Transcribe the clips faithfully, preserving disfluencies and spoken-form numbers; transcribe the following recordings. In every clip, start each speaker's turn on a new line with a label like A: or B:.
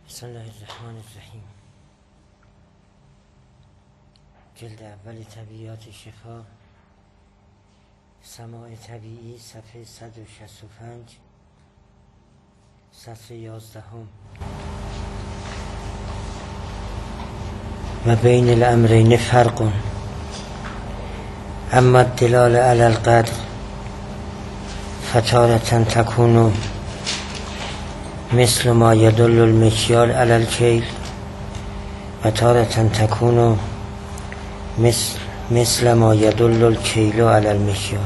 A: بسم الله الرحمن الرحیم. جلد اول طبیعیات شفا، سماع طبیعی، صفحه صد و شصت و پنج، سطر یازدهم. و بین الامرین فرق، اما الدلال علی القدر فتارة تکون مثل ما یدل المکیال علی الکیل و تارة تکون مثل مثل ما یدل الکیل علی المکیال.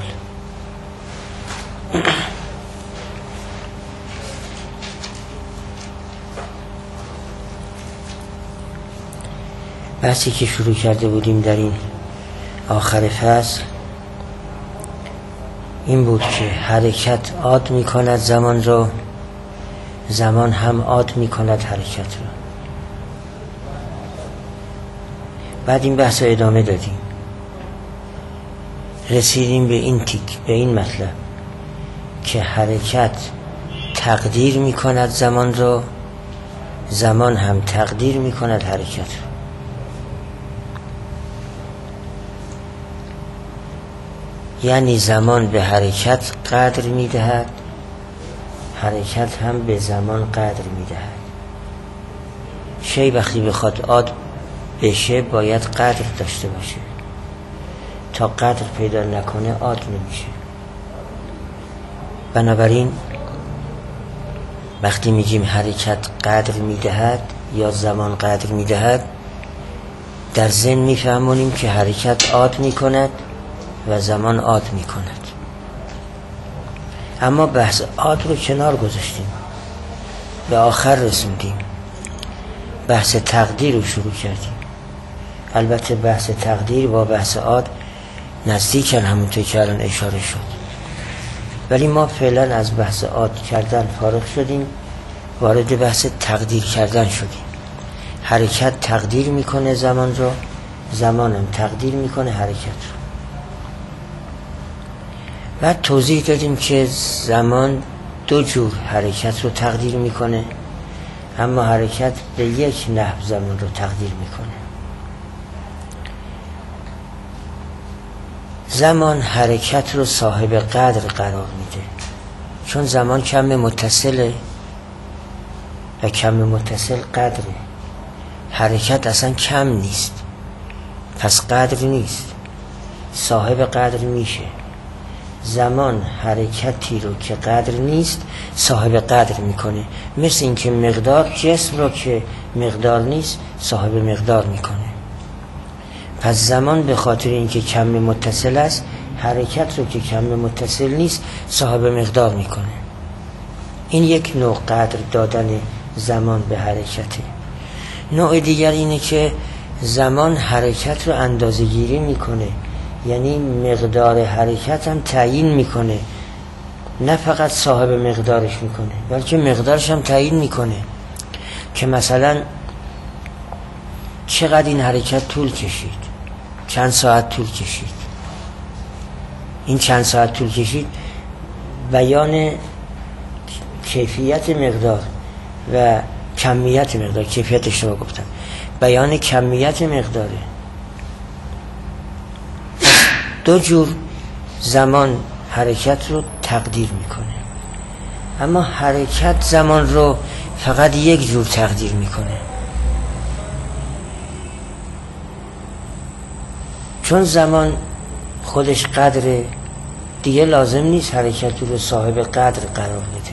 A: بحثی که شروع کرده بودیم در این آخر فصل این بود که حرکت عاد می کند زمان را، زمان هم عاد می کند حرکت را. بعد این بحث رو ادامه دادیم، رسیدیم به این تیک، به این مطلب که حرکت تقدیر می کند زمان را، زمان هم تقدیر می کند حرکت را. یعنی زمان به حرکت قدر می دهد، حرکت هم به زمان قدر می دهد. شی وقتی بخواد عاد بشه باید قدر داشته باشه، تا قدر پیدا نکنه عاد نمیشه. بنابراین وقتی میگیم حرکت قدر میدهد یا زمان قدر میدهد، در ذهن میفهمونیم که حرکت عاد میکند و زمان عاد میکند. اما بحث عاد رو کنار گذاشتیم، به آخر رسوندیم، بحث تقدیر رو شروع کردیم. البته بحث تقدیر با بحث عاد نزدیکن، همونطور که الان اشاره شد، ولی ما فعلا از بحث عاد کردن فارغ شدیم، وارد بحث تقدیر کردن شدیم. حرکت تقدیر میکنه زمان رو، زمانم تقدیر میکنه حرکت رو. بعد توضیح دادیم که زمان دو جور حرکت رو تقدیر میکنه، اما حرکت به یک نحو زمان رو تقدیر میکنه. زمان حرکت رو صاحب قدر قرار میده، چون زمان کم متصله و کم متصل قدره. حرکت اصلا کم نیست، پس قدر نیست، صاحب قدر میشه. زمان حرکتی رو که قدر نیست صاحب قدر میکنه، مثل این که مقدار جسم رو که مقدار نیست صاحب مقدار میکنه. پس زمان به خاطر اینکه کم متصل است، حرکت رو که کم متصل نیست صاحب مقدار میکنه. این یک نوع قدر دادن زمان به حرکته. نوع دیگر اینه که زمان حرکت رو اندازه گیری میکنه، یعنی مقدار حرکت هم تعیین میکنه، نه فقط صاحب مقدارش میکنه بلکه مقدارش هم تعیین میکنه، که مثلا چقدر این حرکت طول کشید، چند ساعت طول کشید. این چند ساعت طول کشید بیان کیفیت مقدار و کمیت مقدار، کیفیت اشتباه گفتم، بیان کمیت مقداره. دو جور زمان حرکت رو تقدیر میکنه، اما حرکت زمان رو فقط یک جور تقدیر میکنه، چون زمان خودش قدره دیگه لازم نیست حرکت رو صاحب قدر قرار بده،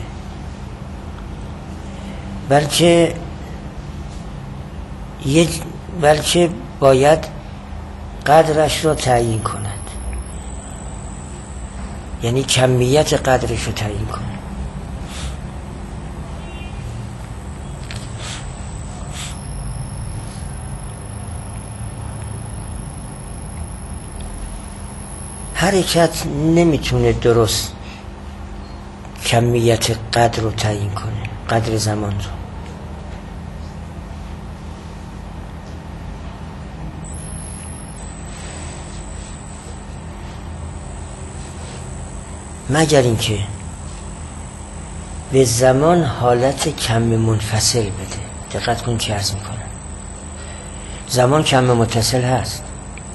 A: بلکه یک بلکه باید قدرش رو تعیین کند، یعنی کمیت قدرش رو تعیین کنه. حرکت نمیتونه درست کمیت قدر رو تعیین کنه، قدر زمان رو. مگر اینکه به زمان حالت کم منفصل بده. دقت کن چی عرض میکنم. زمان کم متصل هست،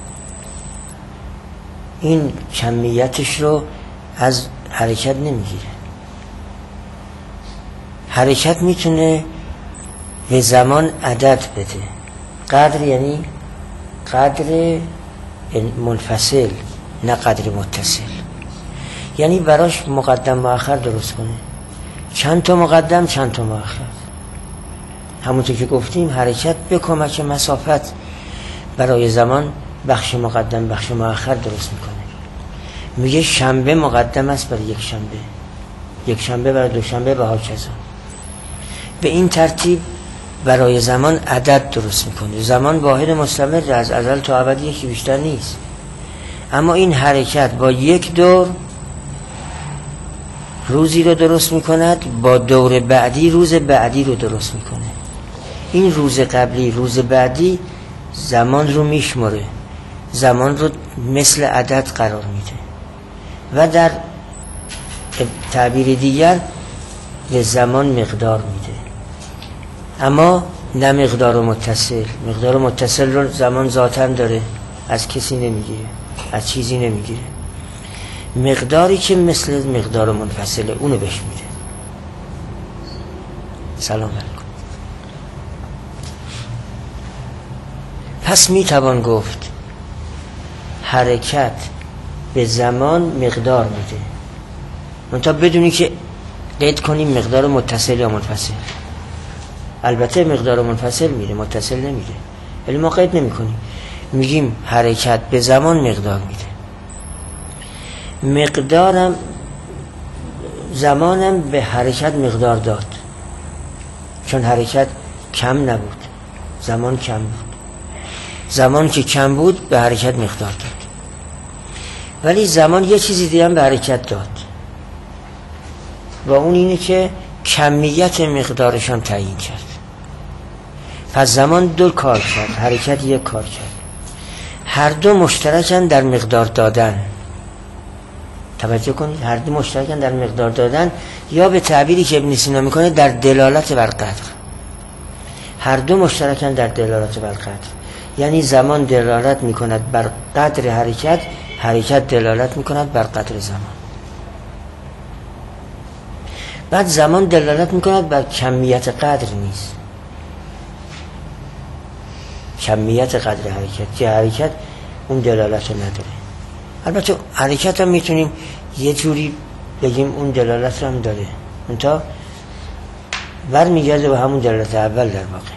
A: این کمیتش رو از حرکت نمیگیره. حرکت میتونه به زمان عدد بده. قدر یعنی قدر منفصل، نه قدر متصل. یعنی براش مقدم مؤخر درست کنه، چند تا مقدم چند تا مؤخر. همونطور که گفتیم حرکت به کمک مسافت برای زمان بخش مقدم بخش مؤخر درست میکنه. میگه شنبه مقدم است برای یک شنبه، یک شنبه برای دو شنبه و هاکذا. به این ترتیب برای زمان عدد درست میکنه. زمان واحد مستمر از ازل تا ابد، یکی بیشتر نیست. اما این حرکت با یک دور روزی رو درست میکند، با دور بعدی روز بعدی رو درست میکنه. این روز قبلی روز بعدی زمان رو میشماره، زمان رو مثل عدد قرار میده و در تعبیر دیگر به زمان مقدار میده. اما نه مقدار متصل. مقدار متصل رو زمان ذاتاً داره، از کسی نمیگیره، از چیزی نمیگیره. مقداری که مثل مقدار منفصله اونو بهش میده. سلام علیکم. پس میتوان گفت حرکت به زمان مقدار میده، منتها بدونی که قید کنیم مقدار متصل یا منفصل. البته مقدار منفصل میده، متصل نمیده، ولی ما قید نمی کنیم، میگیم حرکت به زمان مقدار میده. مقدارم زمانم به حرکت مقدار داد، چون حرکت کم نبود، زمان کم بود. زمان که کم بود به حرکت مقدار داد، ولی زمان یه چیزی دیگه هم به حرکت داد و اون اینه که کمیت مقدارش هم تعیین کرد. پس زمان دو کار کرد، حرکت یک کار کرد. هر دو مشترکن در مقدار دادن. توجه کنید، هر دو مشترکن در مقدار دادن، یا به تعبیری که ابن سینا میکنه در دلالت بر قدر. هر دو مشترکن در دلالت بر قدر، یعنی زمان دلالت میکند بر قدر حرکت، حرکت دلالت میکند بر قدر زمان. بعد زمان دلالت میکند بر کمیت قدر نیست، کمیت قدر حرکت، که حرکت اون دلالت رو نداره. البته حرکت هم میتونیم یه جوری بگیم اون دلالت رو هم داره، منتها برمیگرده به همون دلالت اول در واقع.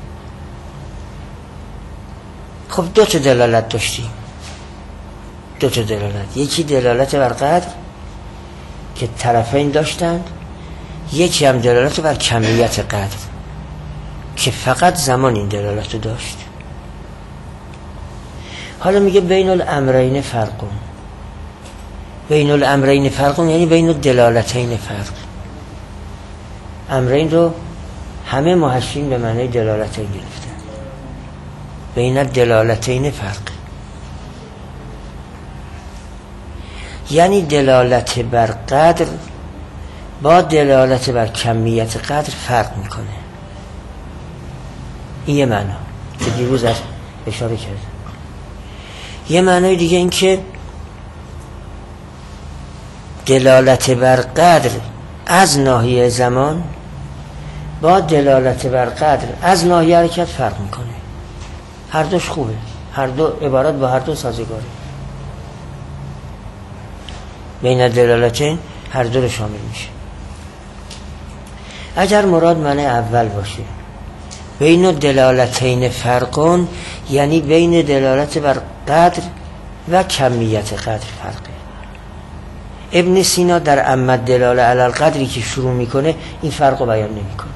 A: خب دو تا دلالت داشتیم، دو تا دلالت، یکی دلالت بر قدر که طرفین داشتند، یکی هم دلالت بر کمیت قدر که فقط زمان این دلالت رو داشت. حالا میگه بین الامرین فرقون. بین الامرین فرقون یعنی بین الدلالتین فرق. امرین رو همه محشین به معنی دلالتین گرفتن. بین الدلالتین فرق یعنی دلالت بر قدر با دلالت بر کمیت قدر فرق میکنه. این یه معنا که دیروز از اشاره کردم. یه معنای دیگه این که دلالت بر قدر از ناحیه زمان با دلالت بر قدر از ناحیه حرکت فرق میکنه. هر دوش خوبه، هر دو عبارت با هر دو سازگاره. بین دلالتین هر دو رو شامل میشه. اگر مراد معنی اول باشه بین دلالتین فرقون، یعنی بین دلالت بر قدر و کمیت قدر فرقه. ابن سینا در اما دلاله علی القدری که شروع میکنه این فرق رو بیان نمیکنه،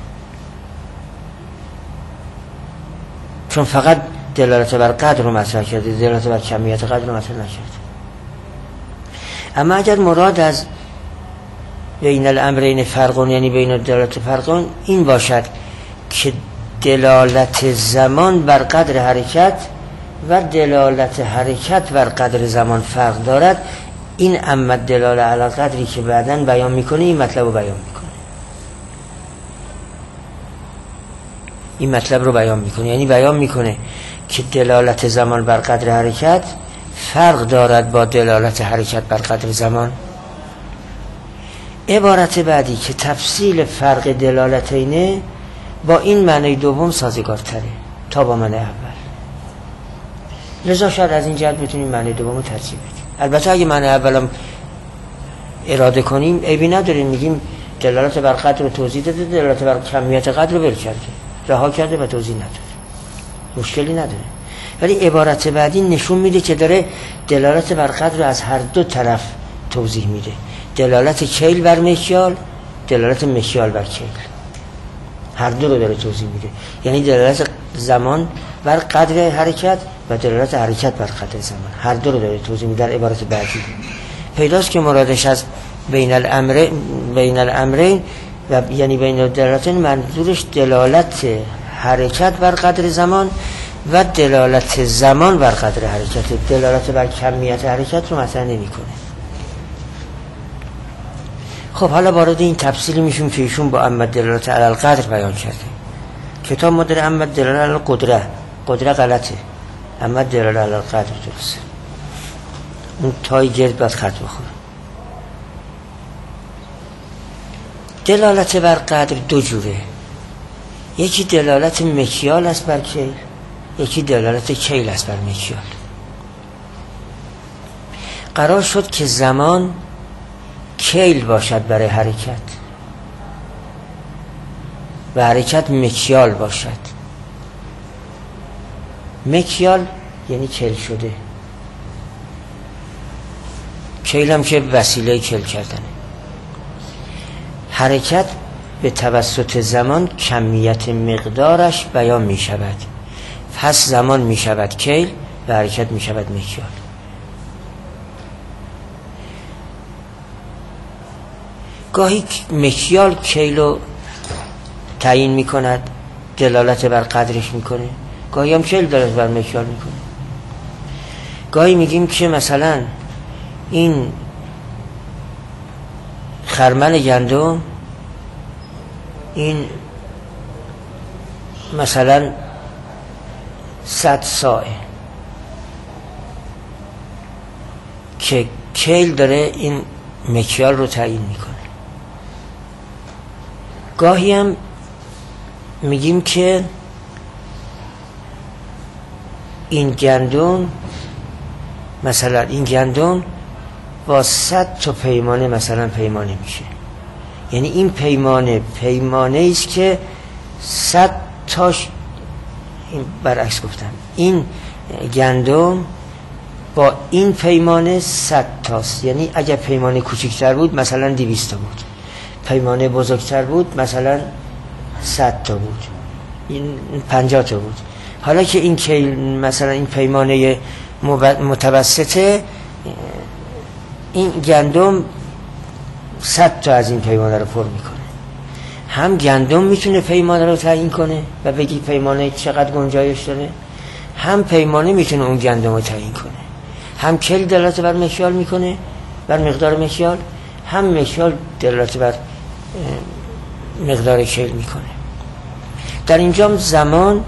A: چون فقط دلالت بر قدر رو مطرح کرده، دلالت بر کمیت قدر رو مطرح نکرده. اما اگر مراد از بین الامرین فرقون یعنی بین دلالت فرقون این باشد که دلالت زمان بر قدر حرکت و دلالت حرکت بر قدر زمان فرق دارد، این اما دلاله علی القدری که بعداً بیان میکنه این مطلب رو بیان میکنه. این مطلب رو بیان میکنه. یعنی بیان میکنه که دلالت زمان بر قدر حرکت فرق دارد با دلالت حرکت بر قدر زمان. عبارت بعدی که تفصیل فرق دلالتینه با این معنی دوم سازگارتره تا با معنی اول. لذا شاید از این جهت بتونیم معنی دوم رو ترجیح بدیم. البته اگه معنی اولم اراده کنیم عیبی نداریم، میگیم دلالت بر قدر رو توضیح داده، دلالت بر کمیت قدر رو ول کرده، رها کرده و توضیح نداره، مشکلی نداره. ولی عبارت بعدی نشون میده که داره دلالت بر قدر رو از هر دو طرف توضیح میده. دلالت کیل بر مکیال، دلالت مکیال بر کیل، هر دو رو داره توضیح میده. یعنی دلالت زمان بر قدر حرکت و دلالت حرکت بر قدر زمان، هر دو رو داره توضیح میده در عبارت بعدی. پیداست که مرادش از بین الامرین بین الامرین و یعنی بین دلالتین منظورش دلالت حرکت بر قدر زمان و دلالت زمان بر قدر حرکت. دلالت بر کمیت حرکت رو مثلا نمیکنه. خب حالا وارد این تفصیلی میشیم که ایشون با اما دلالت علی القدر بیان کرده. کتاب ما داره اما دلالت علی القدره، قدره غلطه، اما دلالت علی القدر درسته. اون تای گرد باید خط بخوره. دلالت بر قدر دو جوره، یکی دلالت مکیال است بر کیل، یکی دلالت کیل است بر مکیال. قرار شد که زمان کیل باشد برای حرکت و حرکت مکیال باشد. مکیال یعنی کیل شده، کیل هم که وسیله کیل کردنه. حرکت به توسط زمان کمیت مقدارش بیان می شود، پس زمان می شود کیل و حرکت می شود مکیال. گاهی مکیال کیل رو تعیین می کند، دلالت بر قدرش می کنه، گاهی هم کیل دلالت بر مکیال می کنه. گاهی میگیم که مثلا این خرمن گندم این مثلا صد ساعه که کیل داره این مکیال رو تعیین میکنه. گاهی هم میگیم که این گندم مثلا این گندم با صد تا پیمانه مثلا پیمانه میشه، یعنی این پیمانه پیمانه ایست که صد تاش، این برعکس گفتم، این گندم با این پیمانه صد تاست، یعنی اگر پیمانه کوچکتر بود مثلا دویست تا بود، پیمانه بزرگتر بود مثلا صد تا بود، این پنجاه تا بود. حالا که این که مثلا این پیمانه متوسطه، این گندم صد تا از این پیمانه رو پر میکنه. هم گندم میتونه پیمانه رو تعیین کنه و بگی پیمانه چقدر گنجایش داره، هم پیمانه میتونه اون گندم رو تعیین کنه. هم کل دلالت بر مکیال میکنه، بر مقدار مکیال، هم مکیال دلالت بر مقدار کل میکنه. در اینجا زمان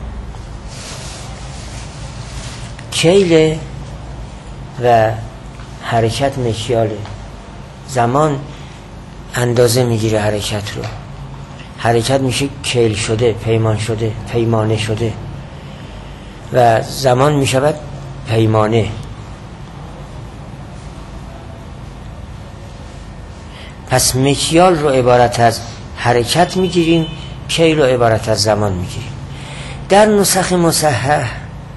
A: کیل و حرکت مکیاله. زمان اندازه میگیره حرکت رو، حرکت میشه کیل شده، پیمان شده، پیمانه شده و زمان میشود پیمانه. پس مکیال رو عبارت از حرکت میگیریم، کیل رو عبارت از زمان میگیریم. در نسخ مصحح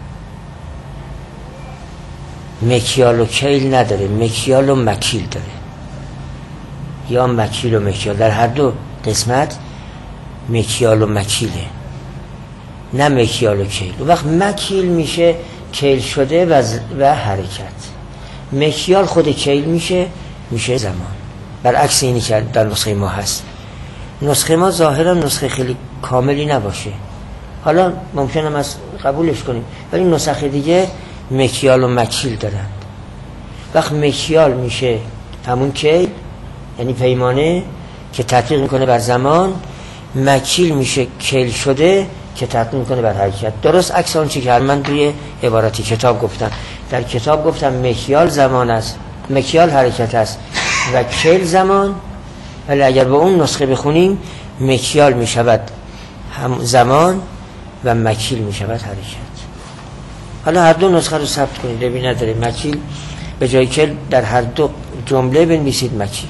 A: مکیال و کیل نداره، مکیال و مکیل داره، یا مکیل و مکیال. در هر دو قسمت مکیال و مکیله، نه مکیال و کیل. و وقت مکیل میشه کیل شده و, و حرکت، مکیال خود کیل میشه میشه زمان. برعکس اینی که در نسخه ما هست. نسخه ما ظاهرا نسخه خیلی کاملی نباشه، حالا ممکنه از قبولش کنیم، ولی نسخه دیگه مکیال و مکیل دارند. وقت مکیال میشه همون کیل، یعنی پیمانه که تطبیق میکنه بر زمان، مکیل میشه کیل شده که تغییر میکنه بر حرکت. درست عکس اون چی که من توی عبارتی کتاب گفتم. در کتاب گفتم مکیال زمان است، مکیال حرکت است و کیل زمان، ولی اگر به اون نسخه بخونیم مکیال میشود هم زمان و مکیل میشود حرکت. حالا هر دو نسخه رو ثبت کنید ببین نداره مکیل به جای کیل در هر دو جمله بنویسید مکیل.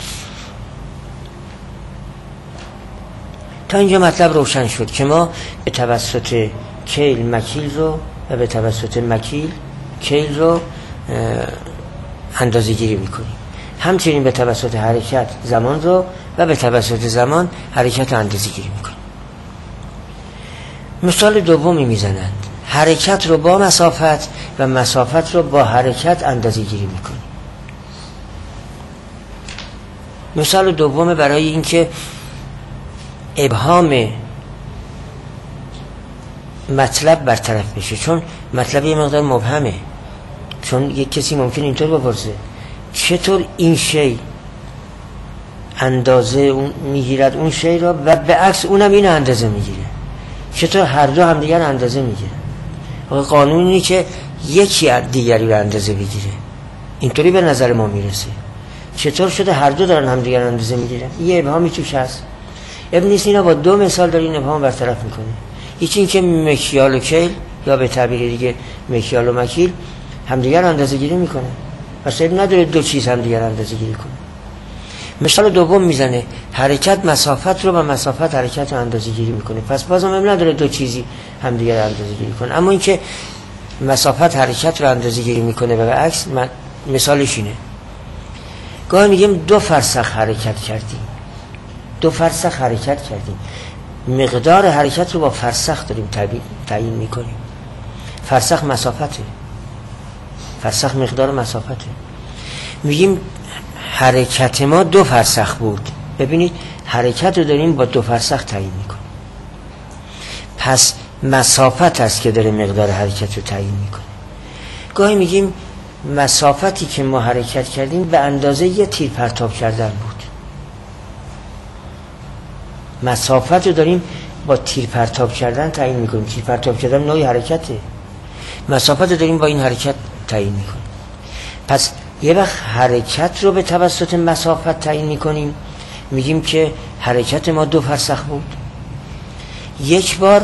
A: تا اینجا مطلب روشن شد که ما به توسط کیل مکیل رو و به توسط مکیل کیل رو اندازه گیری میکنیم. همچنین به توسط حرکت زمان رو و به توسط زمان حرکت رو اندازه گیری میکنیم. مثال دومی میزنند حرکت رو با مسافت و مسافت رو با حرکت اندازه گیری میکنیم. مثال دوم برای اینکه ابهام مطلب برطرف بشه، چون مطلب یه مقدار مبهمه. چون یک کسی ممکن اینطور بپرسه چطور این شی اندازه اون میگیرد اون شی را و به عکس اونم این اندازه میگیره، چطور هر دو هم دیگر اندازه میگیره؟ قانون اینه که یکی از دیگری رو اندازه بگیره. اینطوری به نظر ما میرسه. چطور شده هر دو دارن هم دیگر اندازه میگیرن؟ یه ابهامی توش هست. ابن سینا با دو مثال داره این ابهام برطرف میکنه. یکی این که مکیال و کیل یا به تعبیر دیگه مکیال و مکیل همدیگر اندازه گیری میکنه. پس اب نداره دو چیز همدیگر اندازه گیری کنه. مثال دوم میزنه حرکت مسافت رو با مسافت حرکت رو اندازه گیری میکنه. پس بازم اب نداره دو چیزی همدیگر اندازه گیری کنه. اما اینکه مسافت حرکت رو اندازه گیری میکنه و به عکس مثالش اینه. گاهی میگیم دو فرسخ حرکت کردیم. دو فرسخ حرکت کردیم. مقدار حرکت رو با فرسخ داریم تعیین میکنیم. فرسخ مسافته. فرسخ مقدار مسافته. میگیم حرکت ما دو فرسخ بود. ببینید حرکت رو داریم با دو فرسخ تعیین میکنیم. پس مسافت است که داره مقدار حرکت رو تعیین میکنه. گاهی میگیم مسافتی که ما حرکت کردیم به اندازه یه تیر پرتاب کردن بود. مسافت رو داریم با تیر پرتاب کردن تعیین میکنیم. تیر پرتاب کردن نوعی حرکته. مسافت رو داریم با این حرکت تعیین میکنیم. پس یه وقت حرکت رو به توسط مسافت تعیین میکنیم، میگیم که حرکت ما دو فرسخ بود. یک بار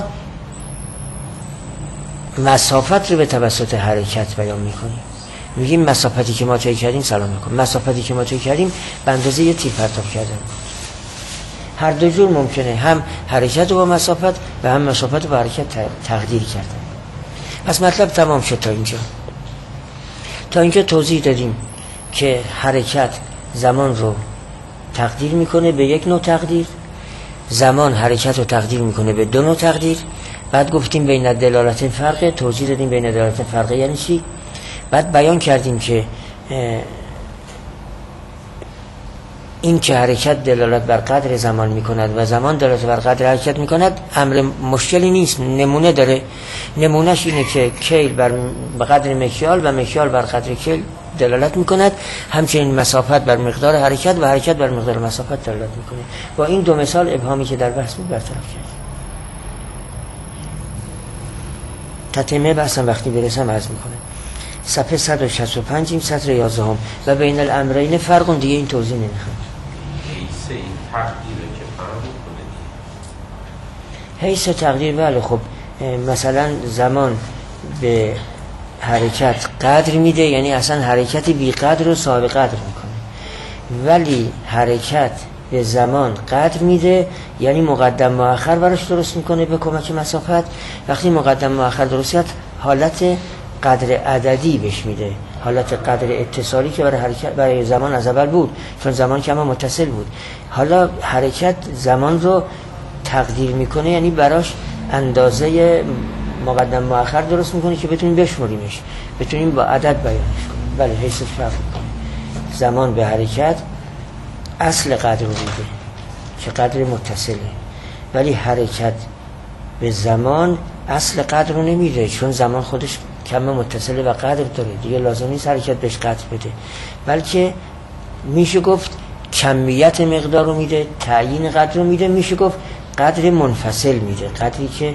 A: مسافت رو به توسط حرکت بیان میکنیم، میگیم مسافتی که ما طی کردیم سلام علیکم، مسافتی که ما طی کردیم به اندازه یه تیر پرتاب کردن بود. هر دو جور ممکنه، هم حرکت رو با مسافت و هم مسافت رو با حرکت تقدیر کردن. پس مطلب تمام شد تا اینجا. تا اینجا توضیح دادیم که حرکت زمان رو تقدیر میکنه به یک نوع تقدیر، زمان حرکت رو تقدیر میکنه به دو نوع تقدیر. بعد گفتیم بین دلالت فرقه، توضیح دادیم بین دلالت فرقه یعنی چی. بعد بیان کردیم که این که حرکت دلالت بر قدر زمان میکند و زمان دلالت بر قدر حرکت میکند امر مشکلی نیست، نمونه داره. نمونهش اینه که کیل بر قدر مکیال و مکیال بر قدر کیل دلالت میکند، همچنین مسافت بر مقدار حرکت و حرکت بر مقدار مسافت دلالت میکنه. با این دو مثال ابهامی که در بحث بود برطرف کرد. تتمه بحثم وقتی برسم عرض میکنه. صفحه صد و شصت و پنج این سطر یازده هم و بین الامرین فرق دیگه این توضیح نمیخواد.
B: حیث این تقدیره که فرق کنه.
A: حیث تقدیر بله. خب مثلا زمان به حرکت قدر میده، یعنی اصلا حرکت بی قدر رو صاحب قدر میکنه، ولی حرکت به زمان قدر میده، یعنی مقدم مؤخر براش درست میکنه به کمک مسافت. وقتی مقدم مؤخر درست کرد حالت قدر عددی بهش میده، حالت قدر اتصالی که برای حرکت برای زمان از اول بود، چون زمان که هم متصل بود. حالا حرکت زمان رو تقدیر میکنه، یعنی براش اندازه مقدم مؤخر درست میکنه که بتونیم بشمریمش، بتونیم با عدد بیانش کنیم. بله حیث فرق میکنه. زمان به حرکت اصل قدر رو میده که قدر متصله، ولی حرکت به زمان اصل قدر رو نمیده، چون زمان خودش کم متصله و قدر داره، دیگه لازم نیست حرکت بهش قدر بده، بلکه میشه گفت کمیت مقدار رو میده، تعیین قدر رو میده، میشه گفت قدر منفصل میده، قدری که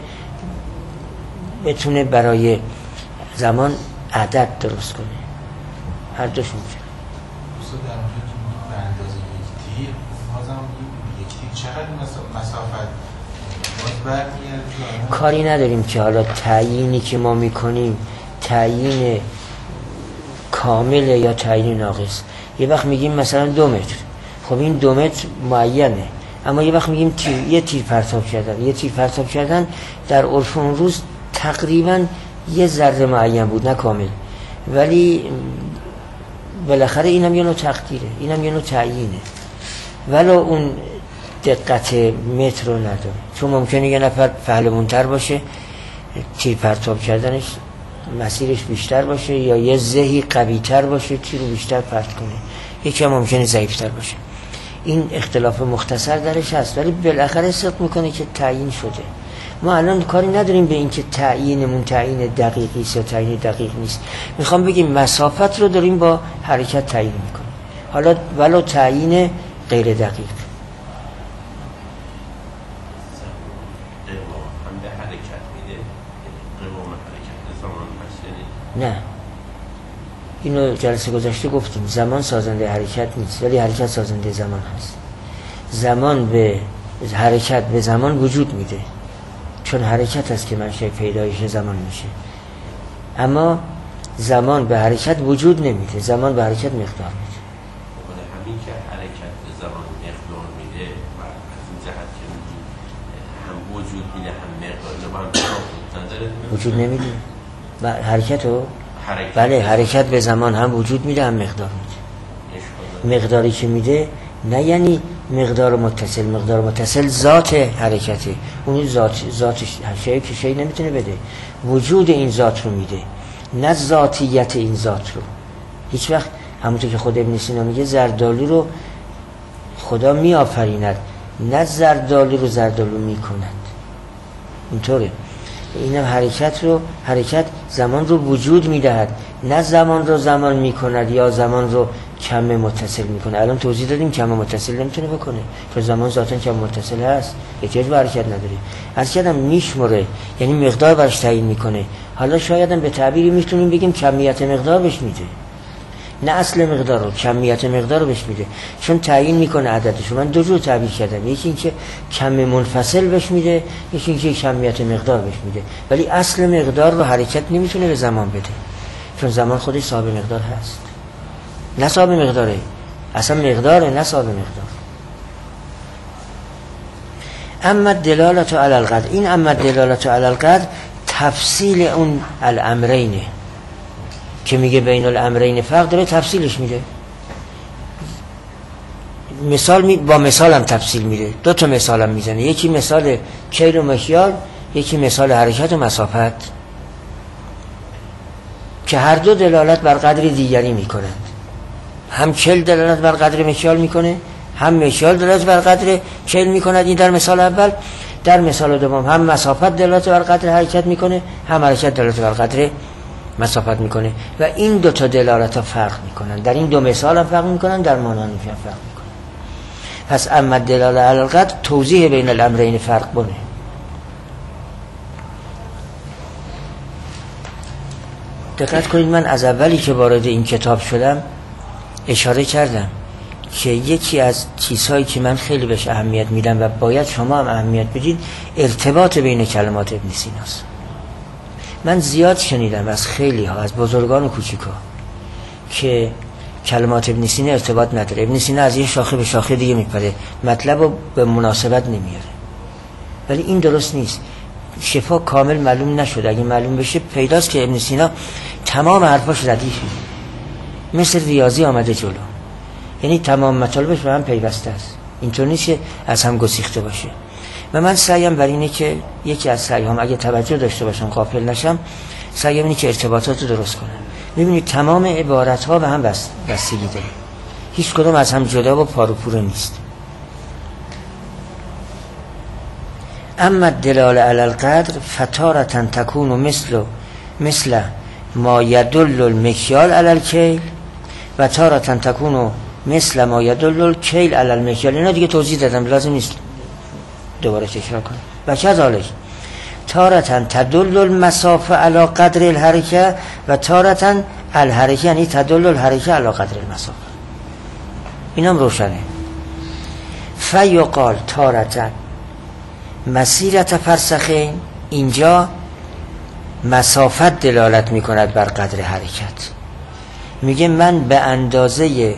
A: بتونه برای زمان عدد درست کنه. هر دوش میشه.
C: در اونجا که به اندازه یک تیر بازم یک تیر چقدر مسافت باز برمیگرده؟
A: کاری نداریم که حالا تعیینی که ما میکنیم تعیین کامله یا تعیین ناقص. یه وقت میگیم مثلا دو متر، خب این دو متر معینه، اما یه وقت میگیم تیر، یه تیر پرتاب کردن. یه تیر پرتاب کردن در عرف اون روز تقریبا یه ذره معین بود، نه کامل، ولی بالاخره اینم یه نوع تقدیره، اینم یه نوع تعیینه، ولو اون دقت متر رو نداره. چون ممکنه یه نفر پهلوان‌تر باشه، تیر پرتاب کردنش مسیرش بیشتر باشه، یا یه ذهی قوی‌تر باشه تیر رو بیشتر پرت کنه، یکی هم ممکنه ضعیف‌تر باشه. این اختلاف مختصر درش هست، ولی بالاخره صدق میکنه که تعیین شده. ما الان کاری نداریم به این که تعیینمون تعیین دقیقی است یا تعیین دقیق نیست. میخوام بگیم مسافت رو داریم با حرکت تعیین میکنیم، حالا ولو تعیین غیر دقیق. نه، اینو جلسه گذشته گفتیم، زمان سازنده حرکت نیست، ولی حرکت سازنده زمان هست. زمان به حرکت به زمان وجود میده، چون حرکت هست که منشأ پیدایش زمان میشه، اما زمان به حرکت وجود نمیده، زمان به حرکت مقدار میده.
B: همین که حرکت به زمان مقدار میده و از این جهت که هم وجود میده هم مقدار رو
A: وجود نمیده و حرکت رو حرکت بله حرکت به زمان هم وجود میده هم مقدار میده. مقداری که میده نه یعنی مقدار متصل، مقدار متصل ذات حرکته، اون ذات ذاتش شیء که شیء نمیتونه بده، وجود این ذات رو میده، نه ذاتیت این ذات رو. هیچ وقت همونطور که خود ابن سینا میگه زردالو رو خدا میآفریند، نه زردالو رو زردالو میکند. اینطوره. اینم حرکت رو حرکت زمان رو وجود میدهد، نه زمان رو زمان میکند یا زمان رو کم متصل میکنه. الان توضیح دادیم کم متصل نمیتونه بکنه، چون زمان ذاتاً کم متصل هست، احتیاج به حرکت نداره. حرکت هم میشمره، یعنی مقدار برش تعیین میکنه. حالا شاید هم به تعبیری میتونیم بگیم کمیت مقدار بهش میده، نه اصل مقدار رو، کمیت مقدار رو بهش میده، چون تعیین میکنه عددش. من دو جور تعبیر کردم، یکی اینکه کم منفصل بهش میده، یکی اینکه کمیت مقدار بهش میده، ولی اصل مقدار رو حرکت نمیتونه به زمان بده، چون زمان خودش صاحب مقدار هست، نه صاحب مقداره، اصلا مقداره نه صاحب مقدار. اما دلالت علی القدر، این اما دلالت علی القدر تفصیل اون الامرینه که میگه بین الامرین فرق داره، تفصیلش میده. مثال می... با مثال هم تفصیل میده، دو تا مثال هم میزنه، یکی مثال کیل و مکیال، یکی مثال حرکت و مسافت، که هر دو دلالت بر قدر دیگری میکنند. هم کیل دلالت بر قدر مکیال میکنه، هم مکیال دلالت بر قدر کیل میکند. این در مثال اول. در مثال دوم هم مسافت دلالت بر قدر حرکت میکنه، هم حرکت دلالت بر قدر مسافت میکنه، و این دو تا دلالت ها فرق میکنن. در این دو مثال هم فرق میکنن، در معنی هم فرق میکنن. پس اما دلاله علی القدر توضیح بین الامرین فرق بونه. دقت کنید، من از اولی که وارد این کتاب شدم اشاره کردم که یکی از چیزهایی که من خیلی بهش اهمیت میدم و باید شما هم اهمیت بدید، ارتباط بین کلمات ابن سیناست. من زیاد شنیدم از خیلی ها، از بزرگان و کوچیکا، که کلمات ابن سینا ارتباط نداره، ابن سینا از یه شاخه به شاخه دیگه میپره، مطلب رو به مناسبت نمیاره. ولی این درست نیست. شفا کامل معلوم نشد، اگه معلوم بشه پیداست که ابن سینا تمام حرفاش ردیفه، مثل ریاضی آمده جلو، یعنی تمام مطالبش به هم پیوسته است، اینطور نیست که از هم گسیخته باشه. و من سعیم بر اینه که یکی از سعیام اگه توجه داشته باشم غافل نشم، سعیم اینه که ارتباطات رو درست کنم. میبینید تمام عبارت ها به هم بستگی داره، هیچ کدوم از هم جدا و پاروپوره نیست. اما دلال علی القدر فتارةً تکون مثل مثل ما یدل المکیال علی الکیل و تارةً تکون مثل ما یدل الکیل علی المکیال. اینا دیگه توضیح دادم، لازم نیست دوباره تکرار کنم. و کذالک تارة تدل المسافه علی قدر الحرکه و تارة الحرکه یعنی تدل الحرکه علی قدر المسافه. اینم روشنه. فیقال تارة مسیرت فرسخین، اینجا مسافت دلالت میکند بر قدر حرکت. میگه من به اندازه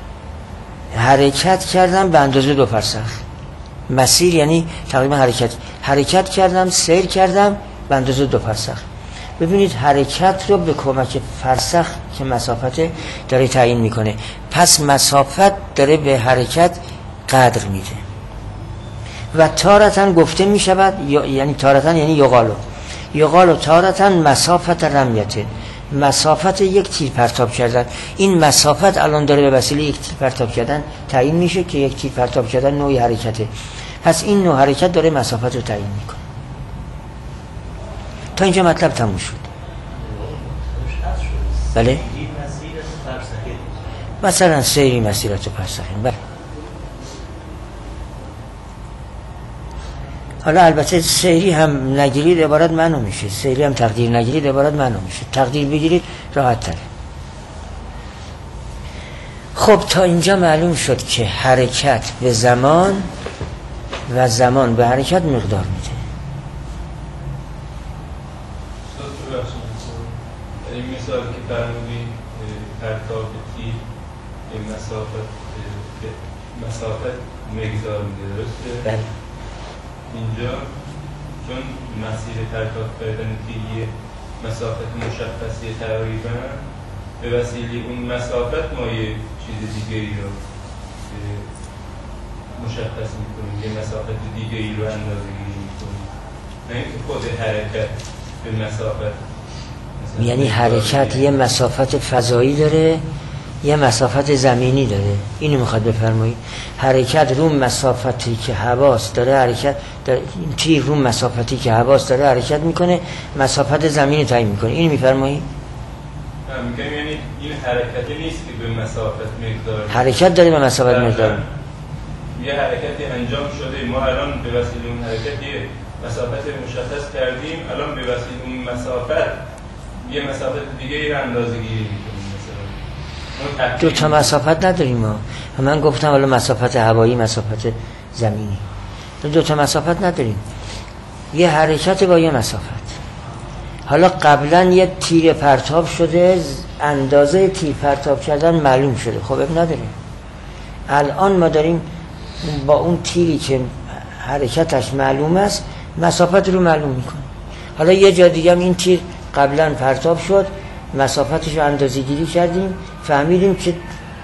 A: حرکت کردم به اندازه دو فرسخ. مسیر یعنی تقریبا حرکت حرکت کردم، سیر کردم به اندازه دو فرسخ. ببینید حرکت رو به کمک فرسخ که مسافت داره تعیین میکنه، پس مسافت داره به حرکت قدر میده. و تارتن گفته میشود، یعنی تارتن یعنی یقالو یقالو تارتن مسافت رمیته، مسافت یک تیر پرتاب کردن. این مسافت الان داره به وسیله یک تیر پرتاب کردن تعیین میشه که یک تیر پرتاب کردن نوعی حرکته، پس این نوع حرکت داره مسافت رو تعیین میکنه. تا اینجا مطلب تموم شد. بله مثلا سیری مسیرت فرسخین. بله حالا البته سیری هم نگیرید عبارت معنی میشه، سیری هم تقدیر نگیرید عبارت معنی میشه، تقدیر بگیرید راحت تره. خب تا اینجا معلوم شد که حرکت به زمان و زمان به حرکت مقدار میده.
D: این مثال که فرمودید پرتاب تیر این مسافت مسافت مقدار میده، درسته؟
A: بله.
D: اینجا چون مسیر پرتاب کردن تیر مسافت مشخصی تقریبا، به وسیله اون مسافت ما یه چیز دیگری رو مشخص میکنیم، یه مسافت دیگری رو اندازه گیری میکنیم، نه اینکه خود حرکت به مسافت.
A: یعنی حرکت یه مسافت فضایی داره یه مسافت زمینی داره. اینو میخواد بفرمایید. حرکت رو مسافتی که حواس داره حرکت داره، تیر رو مسافتی که حواس داره حرکت میکنه، مسافت زمینی تعیین میکنه. اینو میفرمایید؟
D: میگم یعنی این حرکتی نیست که به مسافت مقدار،
A: حرکت داره به مسافت مقدار.
D: یه حرکتی انجام شده، ما الان به وسیله اون حرکت یه مسافت مشخص کردیم، الان به وسیله اون مسافت یه مسافت دیگه ای رو اندازه گیری میکنیم. مثلا
A: دو تا مسافت نداریم ما. من گفتم حالا مسافت هوایی، مسافت زمینی، دو تا مسافت نداریم، یه حرکت با یه مسافت. حالا قبلا یه تیر پرتاب شده، اندازه تیر پرتاب کردن معلوم شده، خب اب نداره. الان ما داریم با اون تیری که حرکتش معلوم است مسافت رو معلوم میکنه. حالا یه جا دیگه هم این تیر قبلا پرتاب شد، مسافتش رو اندازه گیری کردیم، فهمیدیم که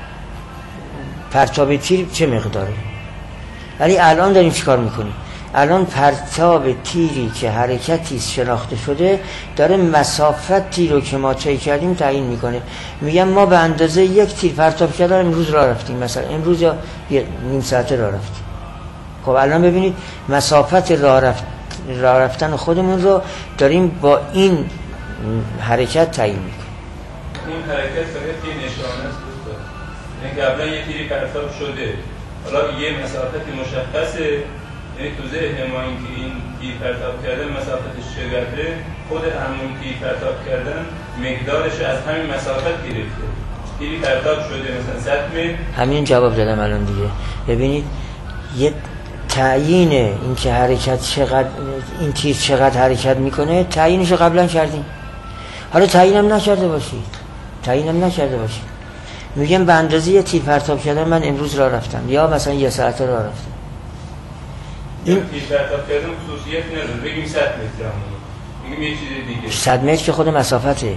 A: پرتاب تیر چه مقداره. ولی الان داریم چیکار میکنیم؟ الان پرتاب تیری که حرکتی شناخته شده داره مسافتی رو که ما طی کردیم تعیین میکنه. میگم ما به اندازه یک تیر پرتاب کردن امروز راه رفتیم، مثلا امروز یا نیم ساعته راه رفتیم. خب الان ببینید مسافت راه رفت راه رفتن خودمون رو داریم با این حرکت تعیین میکنیم.
D: این حرکت فقط یه نشانه است دوستان. یعنی قبلا یه تیری پرتاب شده، حالا یه مسافت مشخصه، یعنی تو ذهن ما این که این تیر پرتاب کردن مسافتش چقدره، خود همون تیر پرتاب کردن مقدارش از همین مسافت گرفته. تیری پرتاب شده مثلا صد متر.
A: همین جواب دادم الان دیگه. ببینید یه تعیین این که حرکت چقدر، این تیر چقدر حرکت میکنه تعیینش رو قبلا کردیم. حالا تعیینم نکرده باشید، تعیینم نکرده باشید، میگم به اندازه یه تیر پرتاب کردن من امروز راه رفتم یا مثلا یه ساعت راه رفتم.
D: این تیر پرتاب کردن خصوصیت نداره، بگیم صد متر همون، میگیم یه چیز دیگه.
A: صد متر که خود مسافته.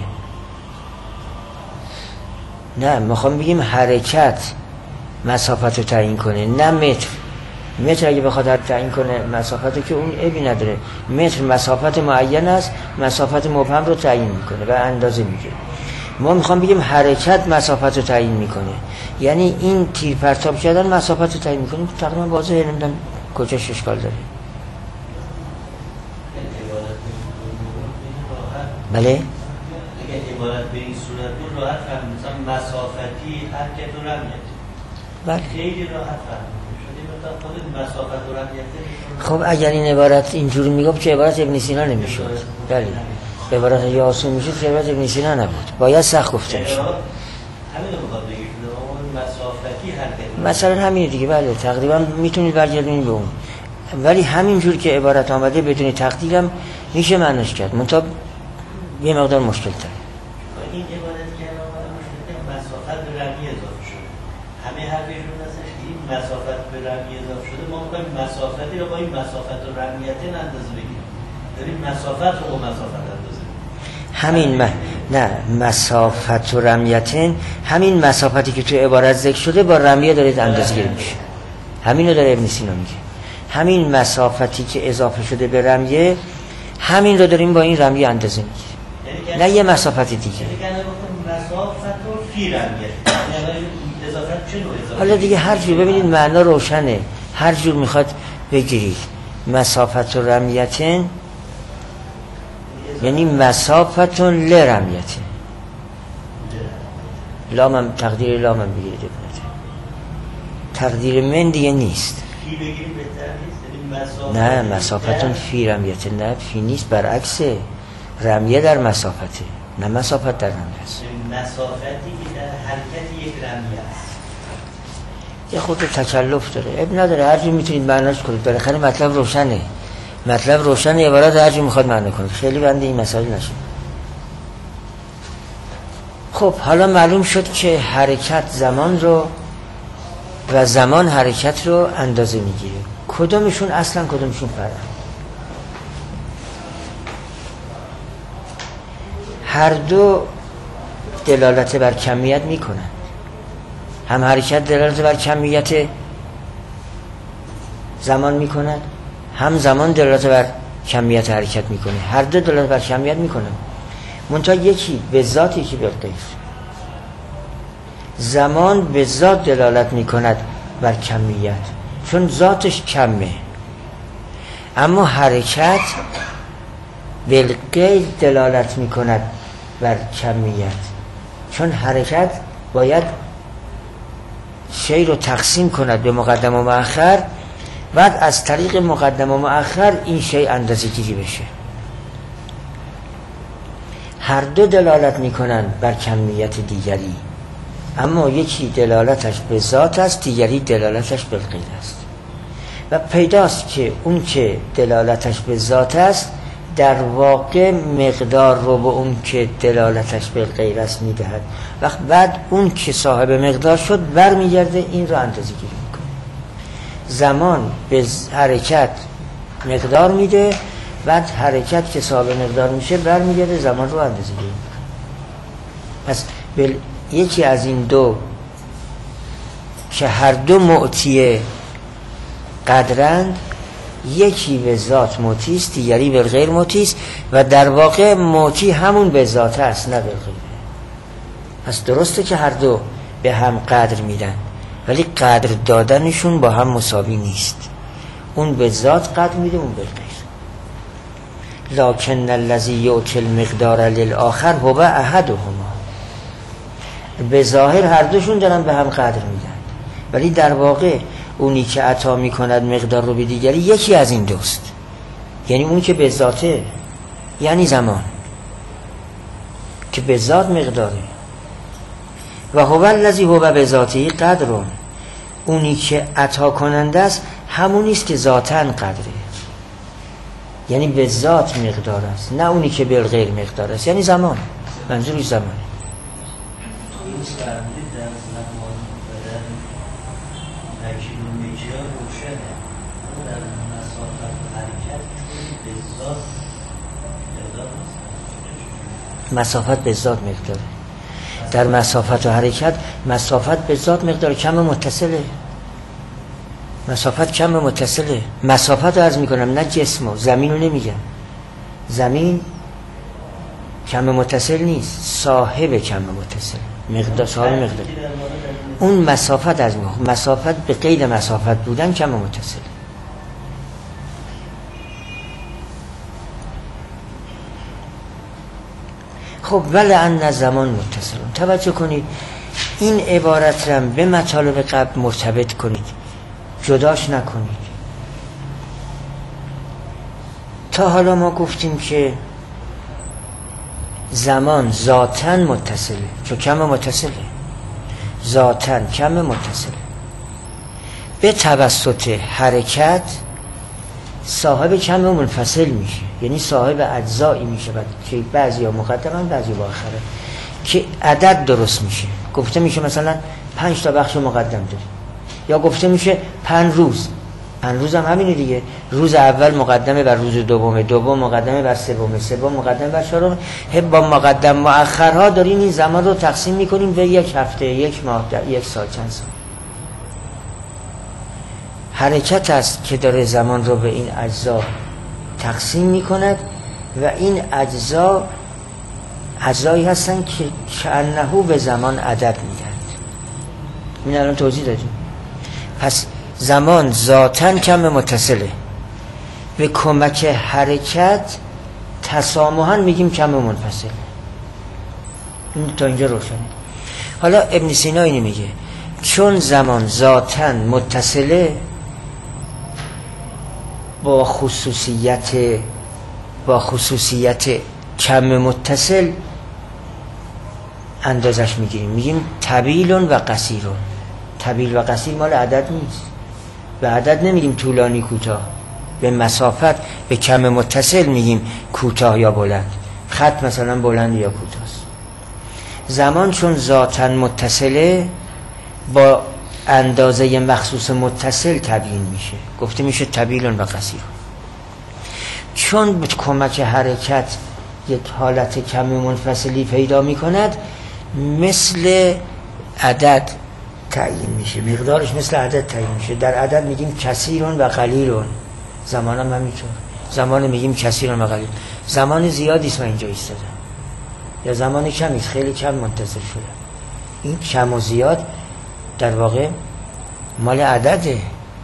A: نه میخوام بگیم حرکت مسافت رو تعیین کنه، نه متر. متر اگه بخواد تعیین کنه مسافت که اون عیبی نداره. متر مسافت معین است، مسافت مبهم رو تعیین میکنه و اندازه میگیره. ما میخوام بگیم حرکت مسافت رو تعیین میکنه، یعنی این تیر پرتاب کردن مسافت رو تعیین میکنه. تقریبا واضحه، نمیدونم کجاش اشکال داره. بله؟
E: اگه عبارت به این صورت بود راحت فهمید، مثلا مسافتی حرکت و رمیت.
A: بله.
E: خیلی راحت فهمید. خود مسافت و رمیته.
A: خب اگر این عبارت اینجوری میگفت که عبارت ابن سینا نمیشد. بله عبارت یاسو میشد که عبارت ابن سینا نبود، باید سخت گفته میشد.
E: همین رو بخواد بگید مسافتی حرکت
A: مثلا همین دیگه. بله تقریبا میتونید برگردونید به اون، ولی همینجور که عبارت آمده بدون تقدیرم میشه معنیش کرد، منتها یه مقدار مشکل تر.
E: این عبارتی که آمده مشکل مسافت به رمی اضافه شده، همه حرفشون هستش که این مسافت به رمی اضافه شده، ما میگیم مسافتی رو با این مسافت و رمیتین اندازه بگیریم، داریم مسافت رو با مسافت اندازه
A: همین م... نه مسافت و رمیتین، همین مسافتی که تو عبارت ذکر شده با رمیه دارید اندازه گیری میشه. همینو داره ابن سینا میگه، همین مسافتی که اضافه شده به رمیه، همین رو داریم با این رمیه اندازه میگیریم، نه یه مسافتی دیگه. حالا دیگه هر جور ببینید معنا روشنه، هر جور میخواد بگیرید. مسافت و رمیتین یعنی مسافتون لرمیتین، لامم تقدیر لامم بگیرید، تقدیر من دیگه نیست. نه مسافتون فی رمیتین، نه فی نیست، برعکسه، رمیه در مسافته، نه مسافت در رمیه است.
E: مسافتی که در حرکت یک رمیه است
A: یه خود تکلف داره، اب نداره، هر جور میتونید معناش کنید، بالاخره مطلب روشنه، مطلب روشنه، عبارت هر جور میخواد معنی کنید، خیلی بنده این مسئله نشید. خب حالا معلوم شد که حرکت زمان رو و زمان حرکت رو اندازه میگیره. کدومشون اصلا کدومشون فرع؟ هر دو دلالت بر کمیت میکنن، هم حرکت دلالت بر کمیت زمان میکنن، هم زمان دلالت بر کمیت حرکت میکنه، هر دو دلالت بر کمیت میکنن، منتها یکی به ذات یکی به غیر. زمان به ذات دلالت میکند بر کمیت چون ذاتش کمه، اما حرکت به غیر دلالت میکند بر کمیت چون حرکت باید شی رو تقسیم کند به مقدم و مؤخر، بعد از طریق مقدم و مؤخر این شی اندازه گیری بشه. هر دو دلالت میکنند بر کمیت دیگری، اما یکی دلالتش به ذات است، دیگری دلالتش به غیر است. و پیداست که اون که دلالتش به ذات است در واقع مقدار رو به اون که دلالتش به غیر است میدهد، وقت بعد اون که صاحب مقدار شد برمیگرده این رو اندازه گیری میکنه. زمان به حرکت مقدار میده، بعد حرکت که صاحب مقدار میشه برمیگرده زمان رو اندازه گیری میکنه. پس بل... یکی از این دو که هر دو معطی قدرند، یکی به ذات معطی است، دیگری به غیر معطی است، و در واقع معطی همون به ذات است نه به غیر. پس درسته که هر دو به هم قدر میدن، ولی قدر دادنشون با هم مساوی نیست، اون به ذات قدر میده، اون به غیر. لکن الذی یؤتی المقدار للآخر هو احدهما. به ظاهر هر دوشون دارن به هم قدر میدن، ولی در واقع اونی که عطا میکند مقدار رو به دیگری یکی از این دوست، یعنی اون که به ذاته، یعنی زمان که به ذات مقداره. و هو الذی هو به ذاته قدر، اونی که عطا کننده است همونی است که ذاتاً قدره، یعنی به ذات مقدار است، نه اونی که به غیر مقدار است، یعنی زمان. منظورش زمانه. مسافت به ذات مقداره. در مسافت و حرکت مسافت به ذات مقدار کم متصله، مسافت کم متصله. مسافت رو عرض میکنم، نه جسم و زمین رو نمیگم. زمین کم متصل نیست، صاحب کم متصل، مقدار صاحب مقدار. اون مسافت از میخوام، مسافت به قید مسافت بودن کم متصل. خب ولی ان زمان متصلون. توجه کنید این عبارت رو به مطالب قبل مرتبط کنید جداش نکنید. تا حالا ما گفتیم که زمان ذاتاً متصله، چون کم متصله، ذاتاً کم متصله، به توسط حرکت صاحب کم منفصل میشه، یعنی صاحب اجزایی میشه که بعضی ها مقدمن بعضی با آخره، که عدد درست میشه. گفته میشه مثلا پنج تا بخش مقدم داری، یا گفته میشه پنج روز. پنج روز هم همینه دیگه، روز اول مقدمه بر روز دوم، دوم مقدمه بر سوم، سوم مقدمه بر چهارم. هب با مقدم مؤخرها داریم این زمان رو تقسیم میکنیم به یک هفته، یک ماه، یک سال، چند سال. حرکت است که داره زمان رو به این اجزا تقسیم میکند و این اجزا اجزایی هستن که کأنه به زمان عدد میدن. این الان توضیح دادیم. پس زمان ذاتاً کم متصله، به کمک حرکت تسامحاً میگیم کم منفصل. این تا اینجا روشنه. حالا ابن سینا اینو میگه چون زمان ذاتاً متصله با خصوصیت با خصوصیت کم متصل اندازش میگیریم، میگیم طویل و قصیر. طویل و قصیر مال عدد نیست، به عدد نمیگیم طولانی کوتاه، به مسافت به کم متصل میگیم کوتاه یا بلند. خط مثلا بلند یا کوتاه است. زمان چون ذاتاً متصله با اندازه مخصوص متصل تبیین میشه، گفته میشه طویل و قصیر. چون به کمک حرکت یک حالت کم منفصلی پیدا میکند، مثل عدد تعیین میشه، مقدارش مثل عدد تعیین میشه. در عدد میگیم کثیرون و قلیلون، زمان هم همینطور، زمان میگیم کثیرون و قلیل. زمان زیادی است من اینجا ایستادم، یا زمان کمی است خیلی کم منتظر شدم. این کم و زیاد در واقع مال عدده،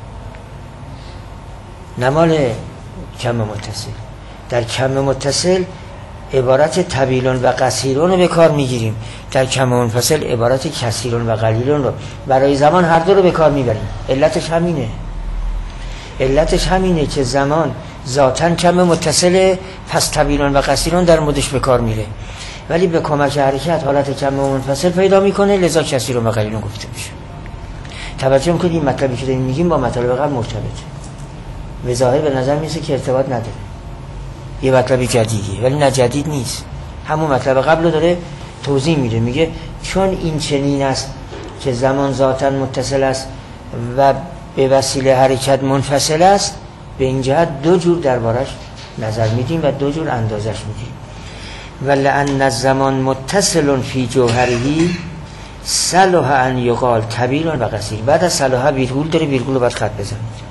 A: نه مال کم متصل. در کم متصل عبارت طویلون و قصیرون رو به کار میگیریم، در کم منفصل عبارت کثیرون و قلیلون رو برای زمان هر دو رو به کار میبریم. علتش همینه، علتش همینه که زمان ذاتاً کم متصله، پس طویلون و قصیرون در مودش به کار میره، ولی به کمک حرکت حالت کم منفصل پیدا میکنه، لذا کثیرون و قلیلون گفته میشه. توجه میکنید این مطلبی که داریم میگیم با مطلب قبل مرتبطه، به ظاهر به نظر میسه که ارتباط نداره، یه مطلبی جدیدیه، ولی نه جدید نیست، همون مطلب قبل رو داره توضیح میده. میگه چون این چنین است که زمان ذاتاً متصل است و به وسیله حرکت منفصل است، به این جهت دو جور دربارش نظر میدیم و دو جور اندازش میدیم. ولأن الزمان متصل فی جوهره صلح ان یقال طویل و قصیر. بعد از صلح ویرگول داره، ویرگول رو باید خط بزنید.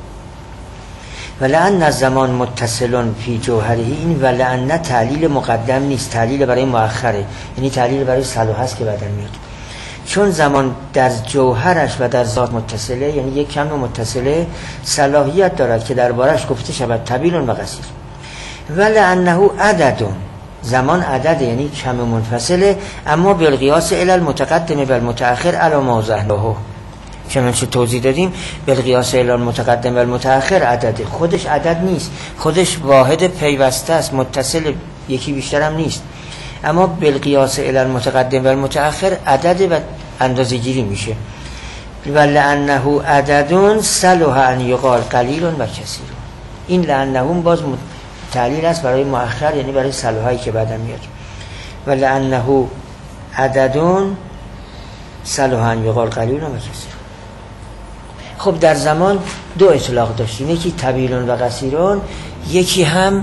A: ولأن الزمان متصل فی جوهره، این ولأن تعلیل مقدم نیست، تعلیل برای مؤخره، یعنی تعلیل برای صلح است که بعداً میاد. چون زمان در جوهرش و در ذات متصله، یعنی یک کم متصله، صلاحیت دارد که دربارش گفته شود طویل و قصیر. ولأنه عدد، زمان عدد یعنی کم منفصله، اما بالقیاس الی المتقدم و المتأخر علی ما ظهره، چنانچه توضیح دادیم بالقیاس الی المتقدم و المتأخر عدده، خودش عدد نیست، خودش واحد پیوسته است، متصل، یکی بیشتر هم نیست، اما بالقیاس الی المتقدم و المتأخر عدد و اندازه گیری میشه. ولأنه عدد صلح ان یقال قلیل و کثیر. این لأنهم باز تعلیل است برای مؤخر، یعنی برای صلحایی که بعدا میاد. ولأنه عدد صلح ان یقال قلیل و کثیر. خب در زمان دو اطلاق داشتیم، یکی طویلون و قصیرون، یکی هم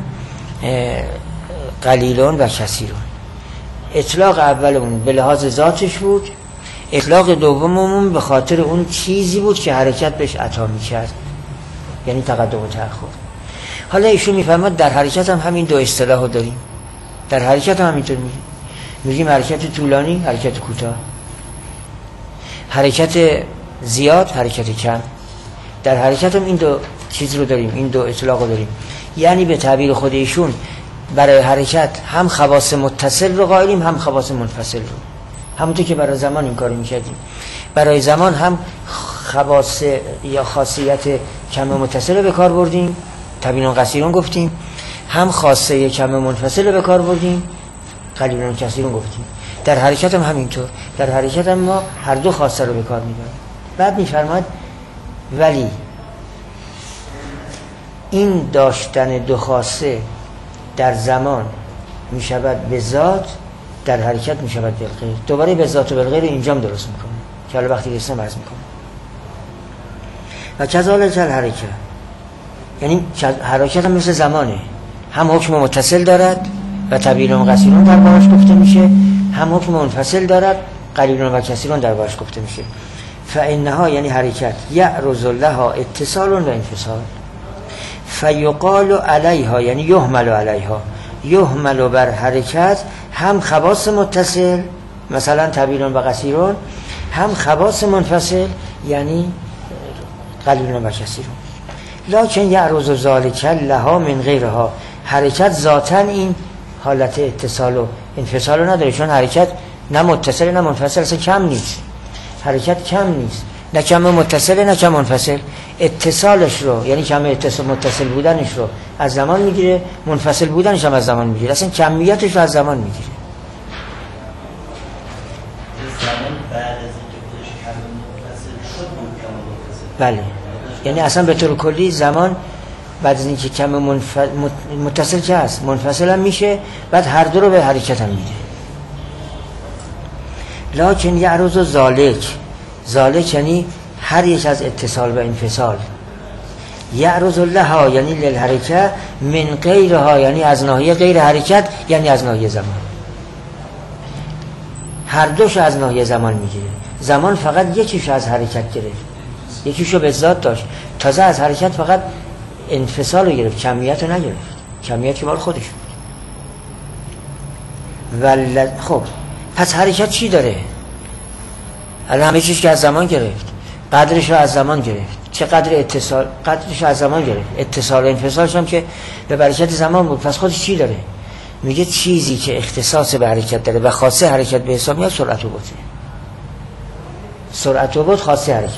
A: قلیلون و کثیرون. اطلاق اولمون به لحاظ ذاتش بود، اطلاق دوممون به خاطر اون چیزی بود که حرکت بهش عطا میکرد، یعنی تقدم و تأخر. حالا ایشون میفهمد در حرکت هم همین دو اصطلاح رو داریم، در حرکت هم همینطور میگیم، میگیم حرکت طولانی، حرکت کوتاه، حرکت زیاد، حرکت کم. در حرکت هم این دو چیز رو داریم، این دو اطلاق رو داریم. یعنی به تعبیر خود ایشون برای حرکت هم خواص متصل رو قائلیم، هم خواص منفصل رو، همونطور که برای زمان این کارو میکردیم. برای زمان هم خواص یا خاصیت کم متصل به کار بردیم، طویل قصیرون گفتیم، هم خاصه کم منفصل به کار بردیم، قلیل کثیرون گفتیم. در حرکت هم همینطور، در حرکت هم ما هر دو خاصه رو به کار میبریم. بعد میفرماد ولی این داشتن دو خاصه در زمان میشود به ذات، در حرکت میشود بالغیر. دوباره به ذات و بالغیر اینجا هم درست میکنه که حالا وقتی رسیم عرض میکنه. و کذالک الحرکت، یعنی حرکت هم مثل زمانه، هم حکم متصل دارد و طویل و قصیرون در باش گفته میشه، هم حکم منفصل دارد قلیل و کثیرون در باش گفته میشه. فانها یعنی حرکت یعرض لها اتصال و انفصال، فیقال علیها یعنی یحمل علیها، یحمل بر حرکت هم خواص متصل مثلا طویل و قصیرون، هم خواص منفصل یعنی قلیل و کثیرون. لکن یعرض ذلک لها من غیرها، حرکت ذاتاً این حالت اتصال و انفصال رو نداره، چون حرکت نه متصل نه منفصل، اصلا کم نیست، حرکت کم نیست، نه کم متصل نه کم منفصل. اتصالش رو یعنی کم اتصال متصل بودنش رو از زمان میگیره، منفصل بودنش هم از زمان میگیره، اصلا کمیتش رو از زمان میگیره.
E: زمان بعد از اینکه خودش کم منفصل شد کم منفصل،
A: بله، یعنی اصلا به طور کلی زمان بعد از اینکه کم منف... متصل که هست منفصل هم میشه، بعد هر دو رو به حرکت هم میده. لکن یعرض ذالک، ذالک یعنی هر یک از اتصال و انفصال، یعرض لها یعنی للحرکت، من غیرها یعنی از ناحیه غیر حرکت، یعنی از ناحیه زمان. هر دوش از ناحیه زمان میگیره. زمان فقط یکیش از حرکت گرفت، یکیشو به ذات داشت، تازه از حرکت فقط انفصال رو گرفت، کمیت رو نگرفت، کمیت که مال خودش بود. ولد... خب پس حرکت چی داره؟ الان همه چیز که از زمان گرفت، قدرش رو از زمان گرفت، چه قدر اتصال، قدرش رو از زمان گرفت، اتصال و انفصالش هم که به برکت زمان بود. پس خودش چی داره؟ میگه چیزی که اختصاص به حرکت داره و خاصه حرکت به حساب میاد سرعت و بطه. سرعت و بط خاصه حرکت،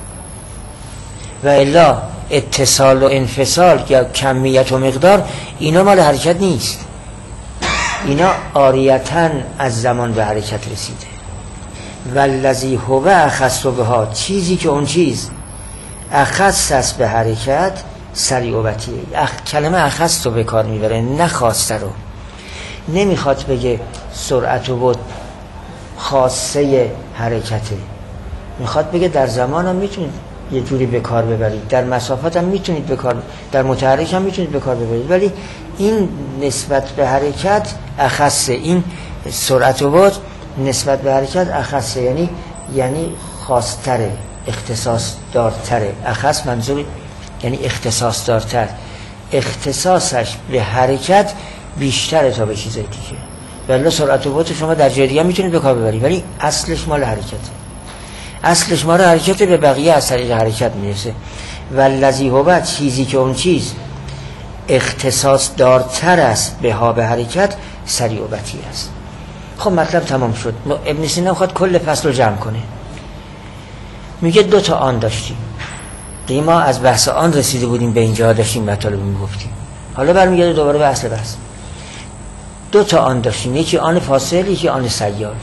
A: و الا اتصال و انفصال یا کمیت و مقدار اینا مال حرکت نیست، اینا عاریتاً از زمان به حرکت رسیده. والذی هو اخص بها، چیزی که اون چیز اخص است به حرکت سریع و بطیء. اخ... کلمه اخص رو به کار میبره، نه خاصه رو. نمیخواد بگه سرعت و بطء خاصه حرکته، میخواد بگه در زمان هم میتونید یه جوری به کار ببرید، در مسافت هم میتونید به کار، در متحرک هم میتونید به کار ببرید، ولی این نسبت به حرکت اخصه، این سرعت و بطء نسبت به حرکت اخصه، یعنی یعنی خاصتره، اختصاص دارتره. اخص منظور یعنی اختصاص دارتر، اختصاصش به حرکت بیشتره تا به چیزایی دیگه. ولی سرعت و بطء شما در جای دیگه میتونید به کار ببرید، ولی اصلش مال حرکته، اصلش مال حرکت، به بقیه از طریق حرکت میرسه. والذی هو، چیزی که اون چیز اختصاص دارتر است به ها به حرکت سریع و بطیء است. خب مطلب تمام شد. ابن سینا میخواد کل فصل رو جمع کنه. میگه دو تا آن داشتیم، دیگه ما از بحث آن رسیده بودیم به اینجا، داشتیم مطالب میگفتیم، حالا برمیگرده دوباره به اصل بحث. دو تا آن داشتیم، یکی آن فاصل، یکی آن سیال.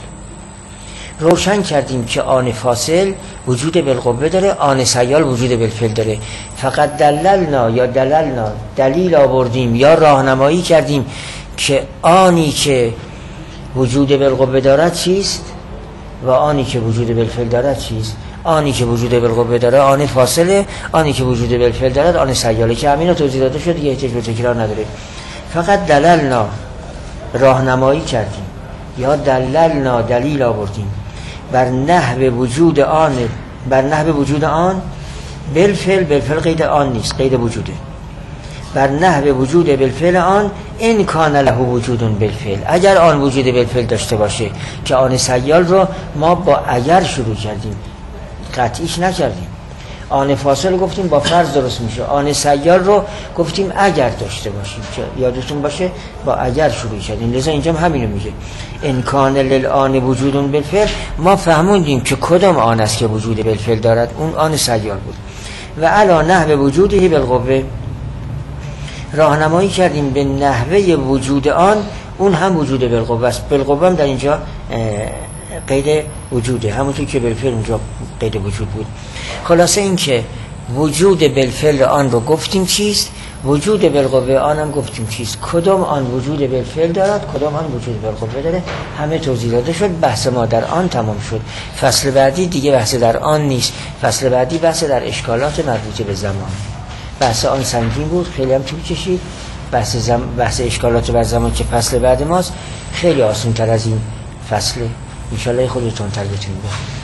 A: روشن کردیم که آن فاصل وجود بالقوه داره، آن سیال وجود بالفعل داره. فقط دللنا یا دللنا دلیل آوردیم یا راهنمایی کردیم که آنی که وجود بالقوه دارد چیست و آنی که وجود بالفعل دارد چیست. آنی که وجود بالقوه داره آن فاصله، آنی که وجود بالفعل دارد آن سیاله، که همین رو توضیح داده شد دیگه، احتیاج به تکرار نداره. فقط دللنا راهنمایی کردیم یا دللنا دلیل آوردیم بر نحو وجود آن، بر نحو وجود آن بالفعل، بالفعل قید آن نیست، قید وجوده. بر نحو وجود بالفعل آن این کان له وجود بالفعل، اگر آن وجود بالفعل داشته باشه، که آن سیال رو ما با اگر شروع کردیم، قطعیش نکردیم. آن فاصل گفتیم با فرض درست میشه، آن سیار رو گفتیم اگر داشته باشیم، که یادتون باشه با اگر شروع شدیم. لذا اینجا هم همینو میگه امکان للآن وجودون بالفعل. ما فهموندیم که کدام آن است که وجود بالفعل دارد، اون آن سیار بود. و علا نحو وجوده بالقوه، راهنمایی کردیم به نحوه وجود آن، اون هم وجود بالقوه است. بالقوه هم در اینجا قید وجوده، همونطور که بالفعل اونجا قید وجود بود. خلاصه این که وجود بالفعل آن رو گفتیم چیست، وجود بالقوه آن هم گفتیم چیست، کدام آن وجود بالفعل دارد، کدام آن وجود بالقوه داره، همه توضیح داده شد. بحث ما در آن تمام شد. فصل بعدی دیگه بحث در آن نیست، فصل بعدی بحث در اشکالات مربوطه به زمان. بحث آن سنگین بود، خیلی هم طول کشید. بحث, زم... بحث اشکالات بر زمان که فصل بعد ماست خیلی آسان تر از این فصله. انشالله خودتون تر بتونید.